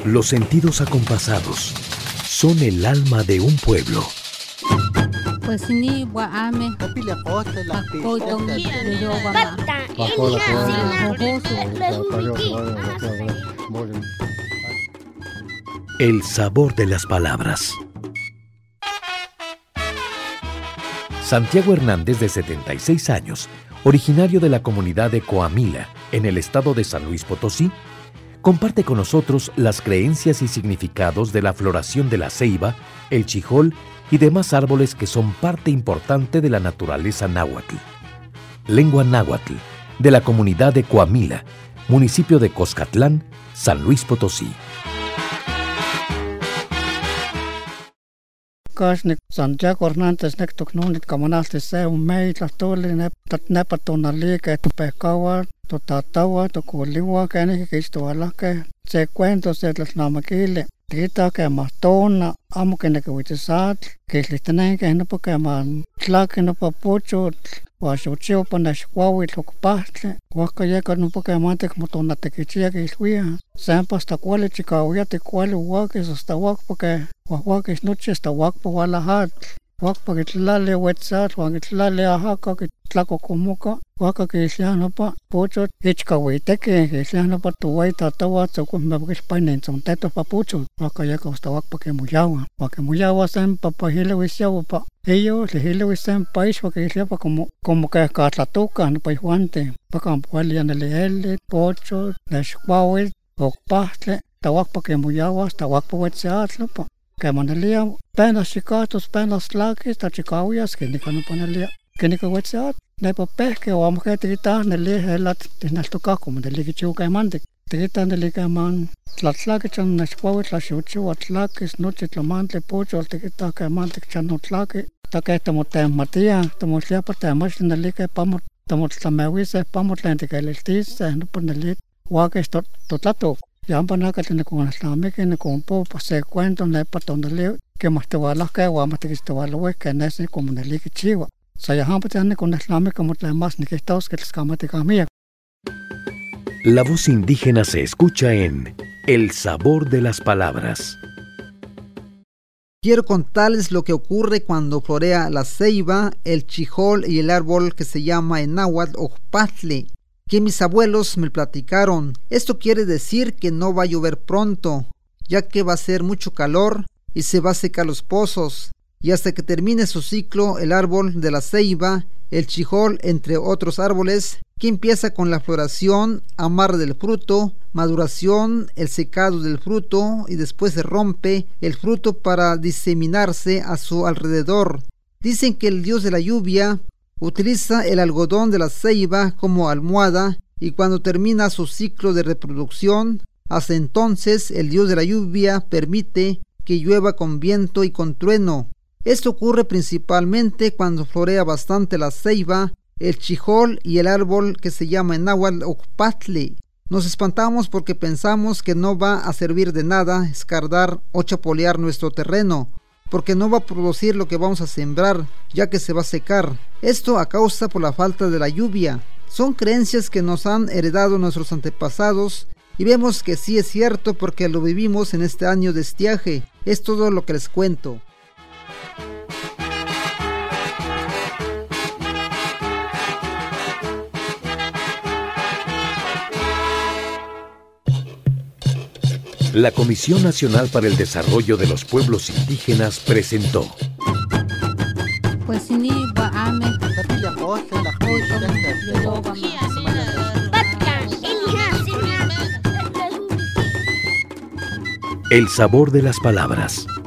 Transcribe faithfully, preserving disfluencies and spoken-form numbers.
Los sentidos acompasados son el alma de un pueblo. Pues ni guame, El sabor de las palabras. Santiago Hernández, de setenta y seis años, originario de la comunidad de Coamila, en el estado de San Luis Potosí, comparte con nosotros las creencias y significados de la floración de la ceiba, el chijol y demás árboles que son parte importante de la naturaleza náhuatl. Lengua náhuatl, de la comunidad de Coamila, municipio de Coscatlán, San Luis Potosí. Kasnik Santiago Hernández nek tuknunit kamanasti se un mei tlatuli ne tat nepatunali ke tu pekawa tu tatawa tu kuliwa kene ke istualake se cuento se tlatnamakile tita ke matona amo ke nek witisat ke listenen ke no porque man tlake no papucho washochio panas kwawi lokpastle wakaye ka no porque mante como tona te kichia ke iswia sempre sta kwale chikawia te kwale wake sta wak porque wak is noche sta wak po wala hat wak pa kitlale wetsat wak kitlale ahaka kitlako komuka waka ke siano pa pocho ichkawi te ke ke siano pa tuwai tatawa tsoko mbabkis painen son teto pa pucho wakaye ka sta wak pa ke muyawa wak muyawa sempre pa hile wisiawa pa ellos le hile wisen país wak isia pa como como que katlatoka no pa juante pa kampuali anele pocho nashkwawi okpastle tawak pa ke muyawa tawak pa wetsat pa que manalia penas chicatos penas lakis ta chicawias que ni cano panalia que ni kawetsat ne papel que o amke trita ne le helat tinaltoka como de le kichu que mande trita ne le que man tlatlak chan na chpawet la shuchu atlak es noche tlamante pocho trita que mande chan otlak ta que tamo te matia tamo sia pa te mas ne le que pamo tamo tlamawise pamo tlante que le tis no ponele wa que esto totlato Yamba que tiene con las lames que ne compo se cuento ne patonale que más te va las que va más te que te va lo que en ese como ne le que chiva. Se ya hampa tiene con las lames como la más ni que estos que les cama te camia. La voz indígena se escucha en El sabor de las palabras. Quiero contarles lo que ocurre cuando florea la ceiba, el chijol y el árbol que se llama en náhuatl Ocpatle, que mis abuelos me platicaron. Esto quiere decir que no va a llover pronto, ya que va a ser mucho calor y se va a secar los pozos, y hasta que termine su ciclo el árbol de la ceiba, el chijol, entre otros árboles, que empieza con la floración, amarre del fruto, maduración, el secado del fruto, y después se rompe el fruto para diseminarse a su alrededor. Dicen que el dios de la lluvia utiliza el algodón de la ceiba como almohada, y cuando termina su ciclo de reproducción, hasta entonces el dios de la lluvia permite que llueva con viento y con trueno. Esto ocurre principalmente cuando florea bastante la ceiba, el chijol y el árbol que se llama en náhuatl Ocpatle. Nos espantamos porque pensamos que no va a servir de nada escardar o chapolear nuestro terreno, porque no va a producir lo que vamos a sembrar, ya que se va a secar. Esto a causa por la falta de la lluvia. Son creencias que nos han heredado nuestros antepasados, y vemos que sí es cierto porque lo vivimos en este año de estiaje. Es todo lo que les cuento. La Comisión Nacional para el Desarrollo de los Pueblos Indígenas presentó pues ni guame, El sabor de las palabras.